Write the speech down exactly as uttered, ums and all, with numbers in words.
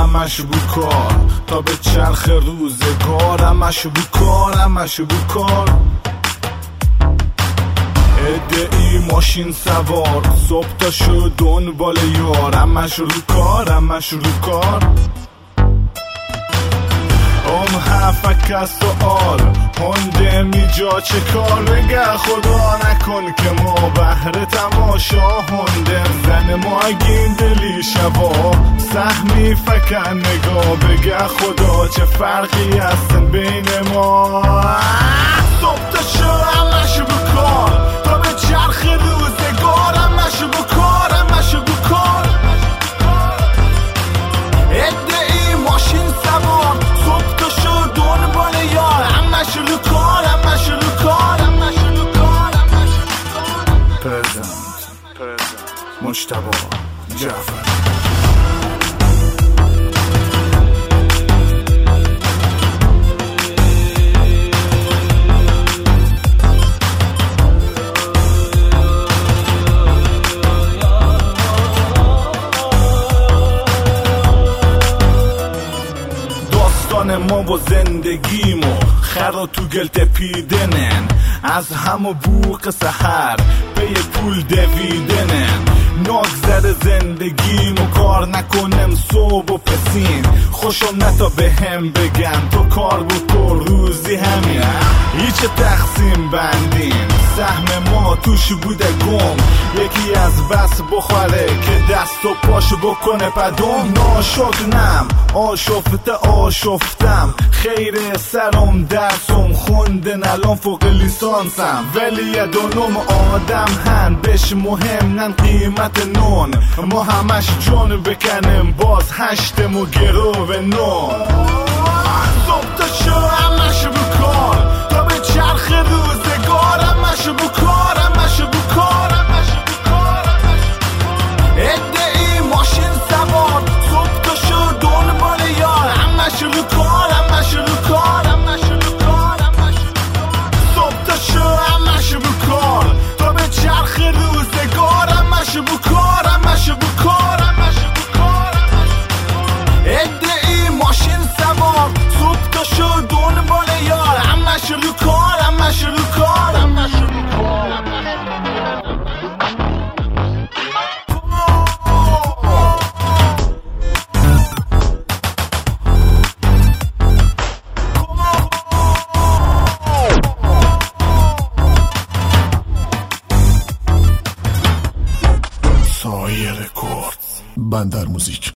همش بو کار تا به چرخ روزگار، همش بو کار همش بو کار. ادعی ماشین سوار صبح تا شد دنبال یار، همش رو کار همش رو کار. ام هفک از سؤال هنده می جا چه کار، بگه خدا نکن که ما بهر تماشا هنده زن ما اگین دلی شبا سهمی فکن نگاه، بگه خدا چه فرقی هستن بین ما. صبح تا شد همش بو کار تا به چرخ روزگار، همش بو کار همش بو کار. ادعی ماشین سوار صبح تا شد دنبال یار، همش رو کار همش رو کار همش رو کار همش رو کار. پرزنت پرزنت مجتبی جعفر. ما و زندگیمو خرا تو گل تپیدنن، از همو بوق سحر به یه پول دویدنن. نگذر زندگیمو کار نکنم صبح و پسین، خوشم نتا به هم بگن تو کار بکن روزی همین. هیچ تقسیم بندین سهم ما توش بوده گم، یکی از بس بخوره که دست و پاشو بکنه پدوم. ناشکرم آشفته آشفتم خیر سرم درسم خوندن الان فوق لیسانسم، ولی یه دونم آدم هن بهش مهم نن قیمت نون. ما همش جون بکنم باز هشتم و گرو و نون. صبح تا شو همش بو کار تا به چرخ روزگار، همش بو کار همش بو کار همش بو کار. ادعی ماشین سوار صبح تا شو دنبال یار، همش رو کار همش رو کار همش رو کار همش رو کار. صبح تا شو همش بو کار تا به چرخ روزگار، همش بو کار همش بو کار همش بو کار. ادعی ماشین سوار صبح تا شو دنبال یار، همش رو کار همش رو کار همش رو کار. سایه رکورد بندر موزیک.